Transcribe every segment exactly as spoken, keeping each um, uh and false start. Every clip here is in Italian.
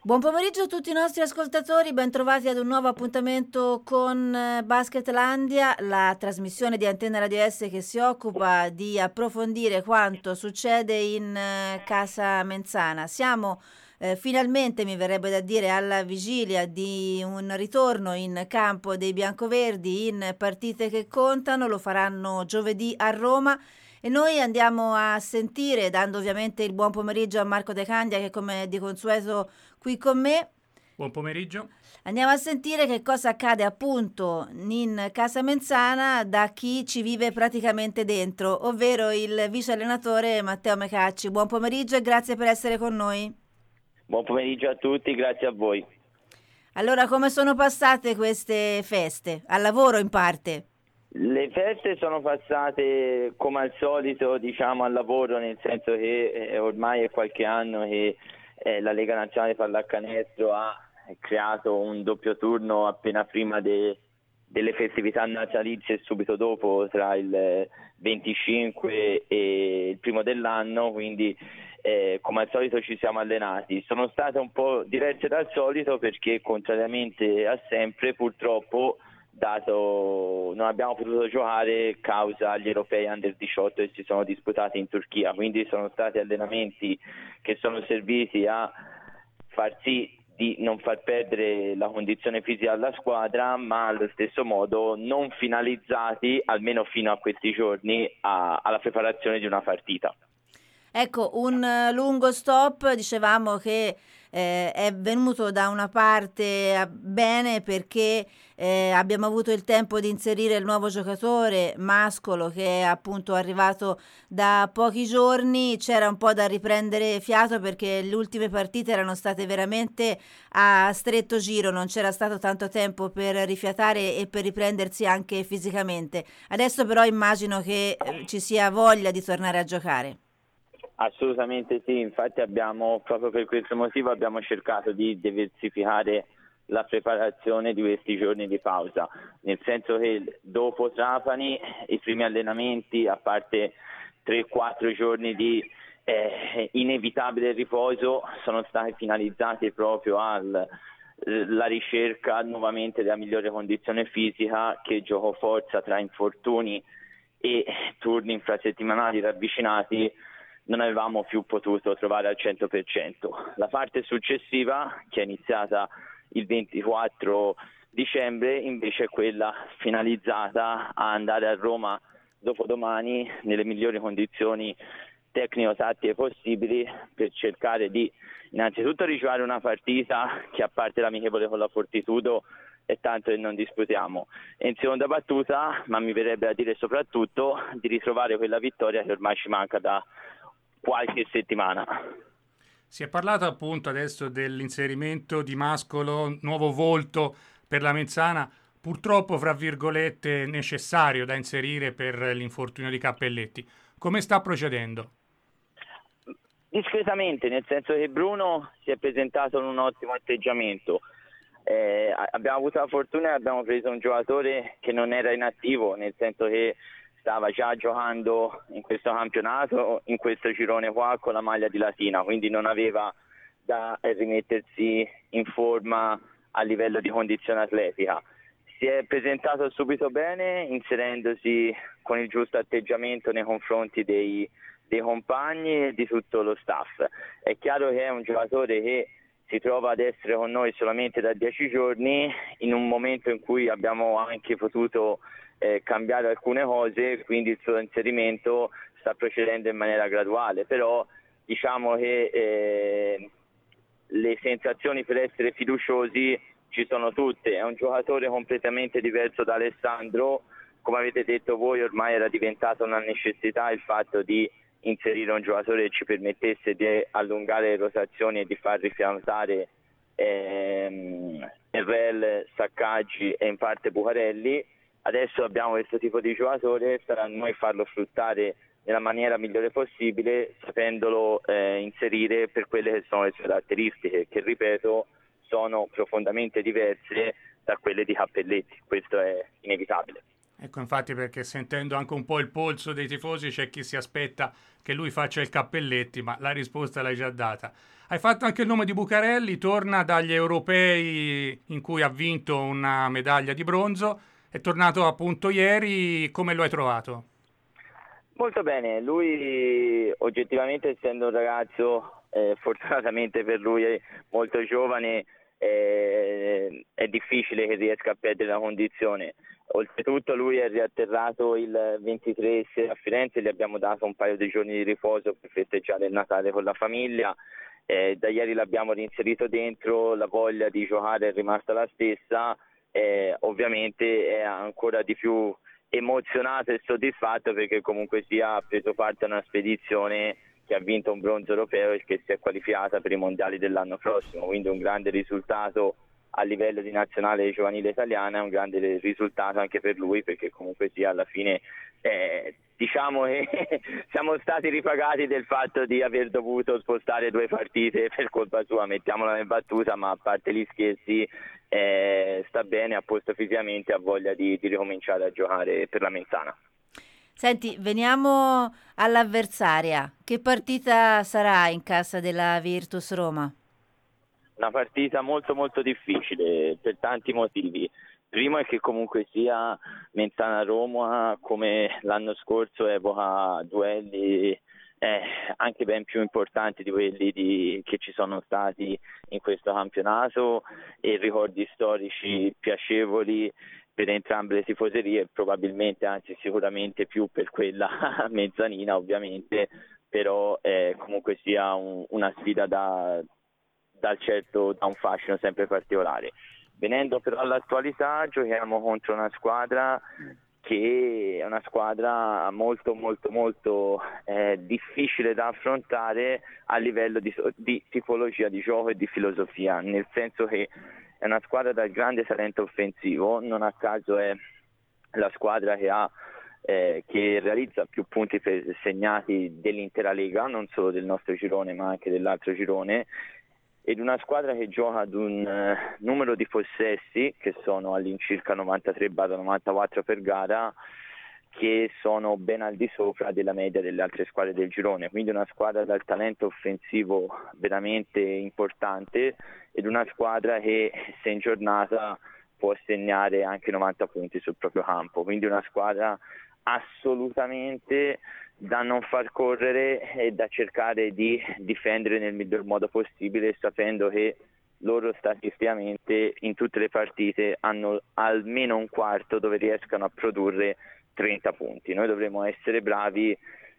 Buon pomeriggio a tutti i nostri ascoltatori, bentrovati ad un nuovo appuntamento con eh, Basketlandia, la trasmissione di Antenna Radio S che si occupa di approfondire quanto succede in eh, Casa Menzana. Siamo eh, finalmente, mi verrebbe da dire, alla vigilia di un ritorno in campo dei biancoverdi in partite che contano, lo faranno giovedì a Roma. E noi andiamo a sentire, dando ovviamente il buon pomeriggio a Marco De Candia che come di consueto qui con me. Buon pomeriggio. Andiamo a sentire che cosa accade appunto in Casa Menzana da chi ci vive praticamente dentro, ovvero il vice allenatore Matteo Mecacci. Buon pomeriggio e grazie per essere con noi. Buon pomeriggio a tutti, grazie a voi. Allora, come sono passate queste feste? Al lavoro in parte? Le feste sono passate come al solito, diciamo, al lavoro, nel senso che eh, ormai è qualche anno che eh, la Lega Nazionale Pallacanestro ha creato un doppio turno appena prima de, delle festività natalizie e subito dopo, tra il venticinque e il primo dell'anno, quindi eh, come al solito ci siamo allenati. Sono state un po' diverse dal solito perché, contrariamente a sempre, purtroppo dato non abbiamo potuto giocare causa gli europei under diciotto che si sono disputati in Turchia, quindi sono stati allenamenti che sono serviti a far sì di non far perdere la condizione fisica alla squadra, ma allo stesso modo non finalizzati, almeno fino a questi giorni, a, alla preparazione di una partita. Ecco, un lungo stop, dicevamo che eh, è venuto da una parte bene perché eh, abbiamo avuto il tempo di inserire il nuovo giocatore Mascolo che è appunto arrivato da pochi giorni. C'era un po' da riprendere fiato perché le ultime partite erano state veramente a stretto giro, non c'era stato tanto tempo per rifiatare e per riprendersi anche fisicamente. Adesso però immagino che eh, ci sia voglia di tornare a giocare. Assolutamente sì, infatti abbiamo, proprio per questo motivo abbiamo cercato di diversificare la preparazione di questi giorni di pausa, nel senso che dopo Trapani i primi allenamenti, a parte tre quattro giorni di eh, inevitabile riposo, sono stati finalizzati proprio alla ricerca nuovamente della migliore condizione fisica, che gioco forza tra infortuni e turni infrasettimanali ravvicinati non avevamo più potuto trovare al cento per cento. La parte successiva, che è iniziata il ventiquattro dicembre, invece è quella finalizzata a andare a Roma dopodomani nelle migliori condizioni tecnico-tattiche possibili per cercare di innanzitutto rigiocare una partita che, a parte l'amichevole con la Fortitudo, è tanto che non disputiamo, e in seconda battuta, ma mi verrebbe a dire soprattutto, di ritrovare quella vittoria che ormai ci manca da qualche settimana. Si è parlato appunto adesso dell'inserimento di Mascolo, nuovo volto per la Menzana, purtroppo fra virgolette necessario da inserire per l'infortunio di Cappelletti. Come sta procedendo? Discretamente, nel senso che Bruno si è presentato in un ottimo atteggiamento. Eh, abbiamo avuto la fortuna e abbiamo preso un giocatore che non era inattivo, nel senso che stava già giocando in questo campionato, in questo girone qua, con la maglia di Latina, quindi non aveva da rimettersi in forma a livello di condizione atletica. Si è presentato subito bene, inserendosi con il giusto atteggiamento nei confronti dei, dei compagni e di tutto lo staff. È chiaro che è un giocatore che si trova ad essere con noi solamente da dieci giorni, in un momento in cui abbiamo anche potuto Eh, cambiare alcune cose, quindi il suo inserimento sta procedendo in maniera graduale, però diciamo che eh, le sensazioni per essere fiduciosi ci sono tutte. È un giocatore completamente diverso da Alessandro, come avete detto voi ormai era diventata una necessità il fatto di inserire un giocatore che ci permettesse di allungare le rotazioni e di far rifiatare ehm, R L, Saccaggi e in parte Bucarelli. Adesso abbiamo questo tipo di giocatore, sarà a noi farlo sfruttare nella maniera migliore possibile, sapendolo eh, inserire per quelle che sono le sue caratteristiche, che ripeto sono profondamente diverse da quelle di Cappelletti. Questo è inevitabile. Ecco, infatti, perché sentendo anche un po' il polso dei tifosi c'è chi si aspetta che lui faccia il Cappelletti, ma la risposta l'hai già data. Hai fatto anche il nome di Bucarelli, torna dagli europei in cui ha vinto una medaglia di bronzo, è tornato appunto ieri, come lo hai trovato? Molto bene, lui oggettivamente essendo un ragazzo, eh, fortunatamente per lui è molto giovane, eh, è difficile che riesca a perdere la condizione. Oltretutto lui è riatterrato il ventitré sera a Firenze, gli abbiamo dato un paio di giorni di riposo per festeggiare il Natale con la famiglia. Eh, da ieri l'abbiamo reinserito dentro, la voglia di giocare è rimasta la stessa, eh, ovviamente è ancora di più emozionato e soddisfatto perché comunque sia ha preso parte a una spedizione che ha vinto un bronzo europeo e che si è qualificata per i mondiali dell'anno prossimo, quindi un grande risultato a livello di nazionale giovanile italiana, è un grande risultato anche per lui perché comunque sia alla fine eh, diciamo che siamo stati ripagati del fatto di aver dovuto spostare due partite per colpa sua, mettiamola in battuta, ma a parte gli scherzi eh, sta bene, a posto fisicamente, ha voglia di, di ricominciare a giocare per la Menzana. Senti, veniamo all'avversaria. Che partita sarà in casa della Virtus Roma? Una partita molto molto difficile per tanti motivi. Primo è che comunque sia Menzana-Roma come l'anno scorso evoca duelli eh, anche ben più importanti di quelli di, che ci sono stati in questo campionato e ricordi storici piacevoli per entrambe le tifoserie, probabilmente anzi sicuramente più per quella mezzanina ovviamente, però eh, comunque sia un, una sfida da, dal certo, da un fascino sempre particolare. Venendo però all'attualità, giochiamo contro una squadra che è una squadra molto molto molto eh, difficile da affrontare a livello di, di tipologia di gioco e di filosofia, nel senso che è una squadra dal grande talento offensivo, non a caso è la squadra che ha eh, che realizza più punti per, segnati dell'intera Lega, non solo del nostro girone ma anche dell'altro girone, ed una squadra che gioca ad un uh, numero di possessi che sono all'incirca novantatré novantaquattro per gara, che sono ben al di sopra della media delle altre squadre del girone, quindi una squadra dal talento offensivo veramente importante ed una squadra che se in giornata può segnare anche novanta punti sul proprio campo, quindi una squadra assolutamente da non far correre e da cercare di difendere nel miglior modo possibile, sapendo che loro statisticamente in tutte le partite hanno almeno un quarto dove riescano a produrre trenta punti. Noi dovremo essere bravi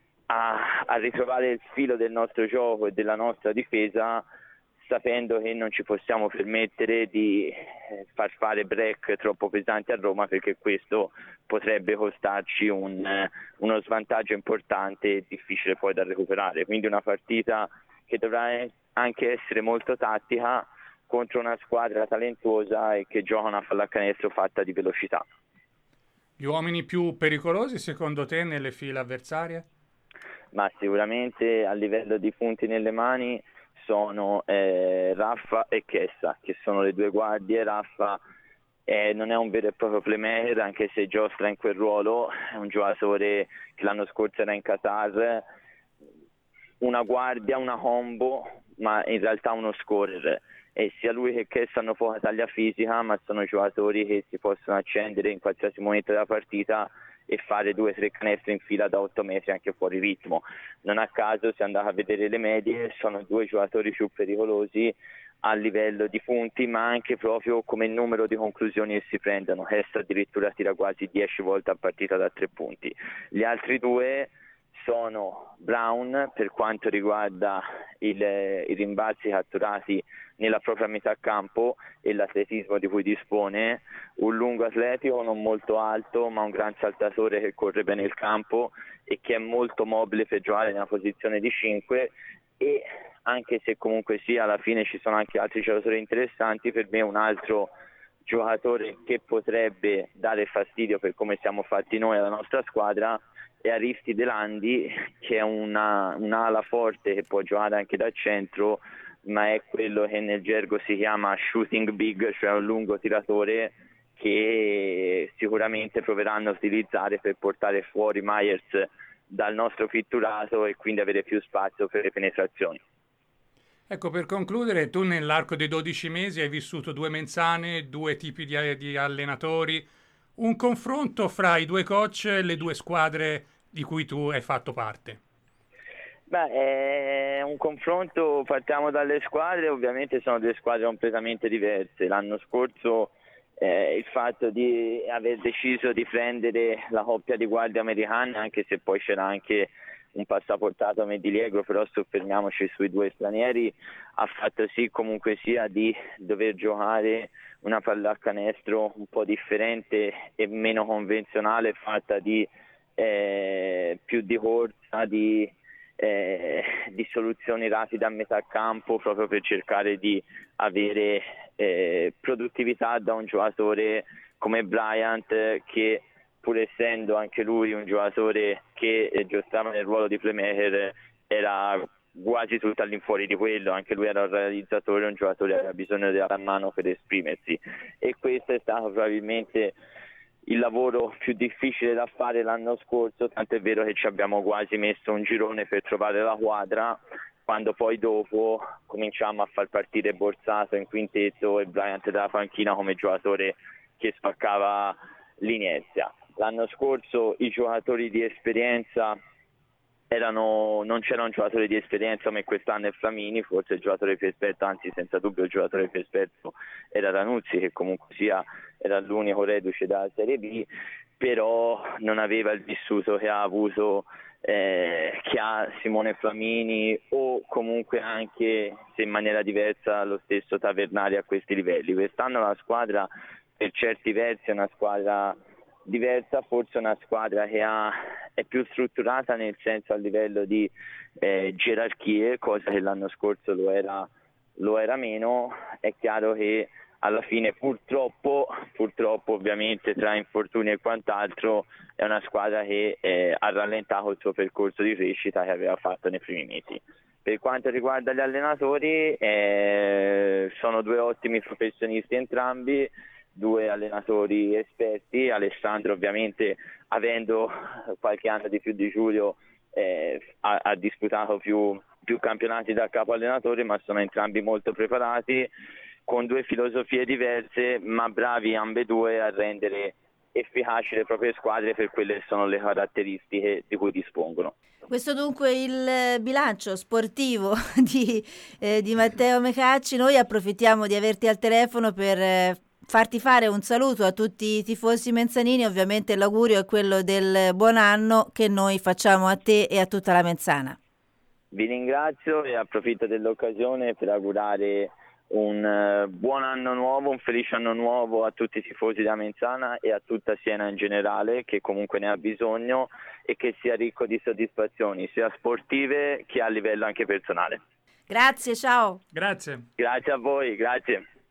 a, a ritrovare il filo del nostro gioco e della nostra difesa, sapendo che non ci possiamo permettere di far fare break troppo pesanti a Roma, perché questo potrebbe costarci un, uno svantaggio importante e difficile poi da recuperare. Quindi una partita che dovrà anche essere molto tattica contro una squadra talentuosa e che gioca una pallacanestro fatta di velocità. Gli uomini più pericolosi secondo te nelle file avversarie? Ma sicuramente a livello di punti nelle mani sono eh, Raffa e Chessa, che sono le due guardie. Raffa eh, non è un vero e proprio playmaker, anche se giostra in quel ruolo, è un giocatore che l'anno scorso era in Qatar, una guardia, una combo, ma in realtà uno scorer. E sia lui che Chessa hanno poca taglia fisica, ma sono giocatori che si possono accendere in qualsiasi momento della partita e fare due o tre canestri in fila da otto metri anche fuori ritmo. Non a caso, se andate a vedere le medie, sono due giocatori più pericolosi a livello di punti, ma anche proprio come numero di conclusioni che si prendono. Hess addirittura tira quasi dieci volte a partita da tre punti. Gli altri due sono Brown per quanto riguarda il, i rimbalzi catturati nella propria metà campo e l'atletismo di cui dispone, un lungo atletico non molto alto ma un gran saltatore che corre bene il campo e che è molto mobile per giocare nella posizione di cinque, e anche se comunque sia alla fine ci sono anche altri giocatori interessanti, per me un altro giocatore che potrebbe dare fastidio per come siamo fatti noi alla nostra squadra è Aristide Landi, che è una, un'ala forte che può giocare anche dal centro, ma è quello che nel gergo si chiama shooting big, cioè un lungo tiratore che sicuramente proveranno a utilizzare per portare fuori Myers dal nostro pitturato e quindi avere più spazio per le penetrazioni. Ecco, per concludere, tu nell'arco dei dodici mesi hai vissuto due Menzane, due tipi di, di allenatori, un confronto fra i due coach e le due squadre di cui tu hai fatto parte. Beh, è un confronto, partiamo dalle squadre, ovviamente sono due squadre completamente diverse. L'anno scorso eh, il fatto di aver deciso di prendere la coppia di guardie americane, anche se poi c'era anche un passaportato Medilegro, però soffermiamoci sui due stranieri, ha fatto sì comunque sia di dover giocare una pallacanestro un po' differente e meno convenzionale, fatta di eh, più di corsa, di, eh, di soluzioni rapide a metà campo, proprio per cercare di avere eh, produttività da un giocatore come Bryant, che pur essendo anche lui un giocatore che eh, giocava nel ruolo di playmaker, era quasi tutto all'infuori di quello. Anche lui era un realizzatore, un giocatore che aveva bisogno della mano per esprimersi, e questo è stato probabilmente il lavoro più difficile da fare l'anno scorso, tant'è vero che ci abbiamo quasi messo un girone per trovare la quadra, quando poi dopo cominciamo a far partire Borsato in quintetto e Bryant dalla panchina come giocatore che spaccava l'inizia. L'anno scorso i giocatori di esperienza erano, non c'era un giocatore di esperienza come quest'anno è Flamini, forse il giocatore più esperto, anzi senza dubbio il giocatore più esperto era Ranuzzi, che comunque sia era l'unico reduce dalla Serie B, però non aveva il vissuto che ha avuto eh, che ha Simone Flamini, o comunque anche se in maniera diversa lo stesso Tavernari a questi livelli. Quest'anno la squadra per certi versi è una squadra diversa, forse una squadra che ha, è più strutturata, nel senso a livello di eh, gerarchie, cosa che l'anno scorso lo era, lo era meno. È chiaro che alla fine purtroppo, purtroppo ovviamente tra infortuni e quant'altro, è una squadra che eh, ha rallentato il suo percorso di crescita che aveva fatto nei primi mesi. Per quanto riguarda gli allenatori, eh, sono due ottimi professionisti entrambi, due allenatori esperti. Alessandro ovviamente, avendo qualche anno di più di Giulio, eh, ha, ha disputato più, più campionati da capo allenatore, ma sono entrambi molto preparati, con due filosofie diverse, ma bravi ambedue a rendere efficaci le proprie squadre per quelle che sono le caratteristiche di cui dispongono. Questo dunque il bilancio sportivo di, eh, di Matteo Mecacci. Noi approfittiamo di averti al telefono per eh, farti fare un saluto a tutti i tifosi menzanini. Ovviamente l'augurio è quello del buon anno che noi facciamo a te e a tutta la Menzana. Vi ringrazio e approfitto dell'occasione per augurare un uh, buon anno nuovo, un felice anno nuovo a tutti i tifosi della Menzana e a tutta Siena in generale, che comunque ne ha bisogno, e che sia ricco di soddisfazioni sia sportive che a livello anche personale. Grazie, ciao. Grazie. Grazie a voi, grazie.